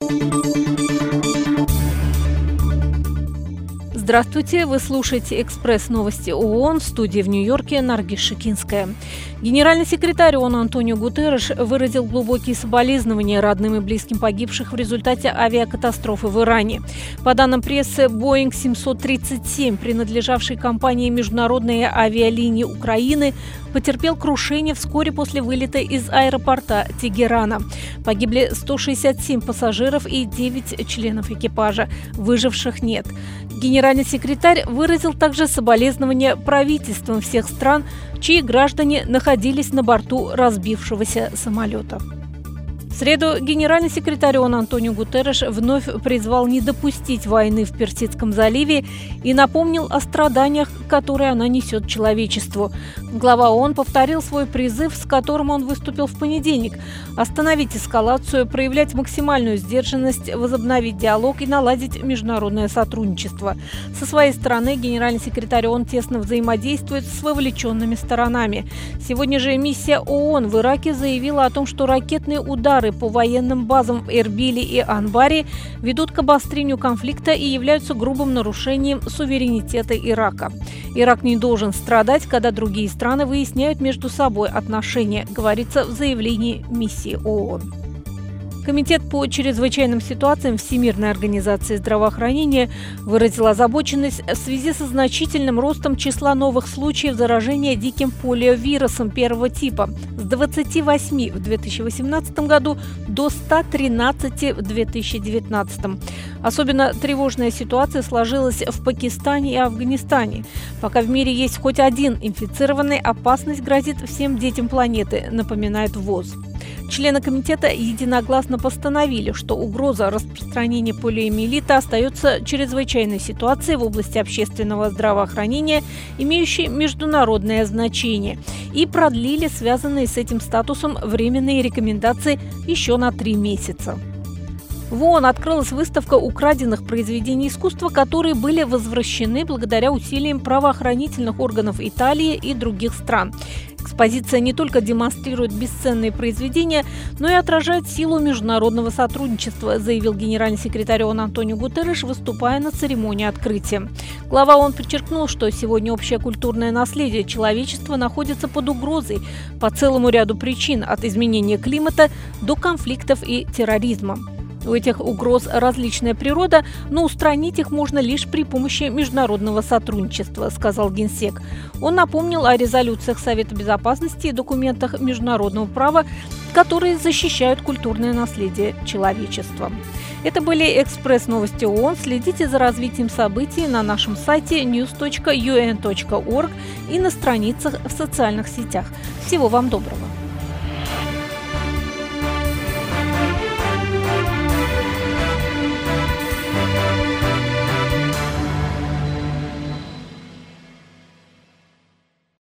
Здравствуйте, вы слушаете «Экспресс-новости ООН», в студии в Нью-Йорке Наргиз Шикинская. Генеральный секретарь ООН Антонио Гутерреш выразил глубокие соболезнования родным и близким погибших в результате авиакатастрофы в Иране. По данным прессы, Boeing 737, принадлежавший компании «Международные авиалинии Украины», потерпел крушение вскоре после вылета из аэропорта Тегерана. Погибли 167 пассажиров и 9 членов экипажа. Выживших нет. Генеральный секретарь выразил также соболезнования правительствам всех стран, чьи граждане находились на борту разбившегося самолета. В среду генеральный секретарь ООН Антонио Гутерреш вновь призвал не допустить войны в Персидском заливе и напомнил о страданиях, которые она несет человечеству. Глава ООН повторил свой призыв, с которым он выступил в понедельник – остановить эскалацию, проявлять максимальную сдержанность, возобновить диалог и наладить международное сотрудничество. Со своей стороны генеральный секретарь ООН тесно взаимодействует с вовлеченными сторонами. Сегодня же миссия ООН в Ираке заявила о том, что ракетные удары по военным базам в Эрбиле и Анбаре ведут к обострению конфликта и являются грубым нарушением суверенитета Ирака. Ирак не должен страдать, когда другие страны выясняют между собой отношения, говорится в заявлении миссии ООН. Комитет по чрезвычайным ситуациям Всемирной организации здравоохранения выразил озабоченность в связи со значительным ростом числа новых случаев заражения диким полиовирусом первого типа с 28 в 2018 году до 113 в 2019. Особенно тревожная ситуация сложилась в Пакистане и Афганистане. Пока в мире есть хоть один инфицированный, опасность грозит всем детям планеты, напоминает ВОЗ. Члены комитета единогласно постановили, что угроза распространения полиомиелита остается чрезвычайной ситуацией в области общественного здравоохранения, имеющей международное значение, и продлили связанные с этим статусом временные рекомендации еще на 3 месяца. В ООН открылась выставка украденных произведений искусства, которые были возвращены благодаря усилиям правоохранительных органов Италии и других стран. Экспозиция не только демонстрирует бесценные произведения, но и отражает силу международного сотрудничества, заявил генеральный секретарь ООН Антонио Гутерреш, выступая на церемонии открытия. Глава ООН подчеркнул, что сегодня общее культурное наследие человечества находится под угрозой по целому ряду причин, от изменения климата до конфликтов и терроризма. У этих угроз различная природа, но устранить их можно лишь при помощи международного сотрудничества, сказал генсек. Он напомнил о резолюциях Совета Безопасности и документах международного права, которые защищают культурное наследие человечества. Это были «Экспресс-новости ООН». Следите за развитием событий на нашем сайте news.un.org и на страницах в социальных сетях. Всего вам доброго!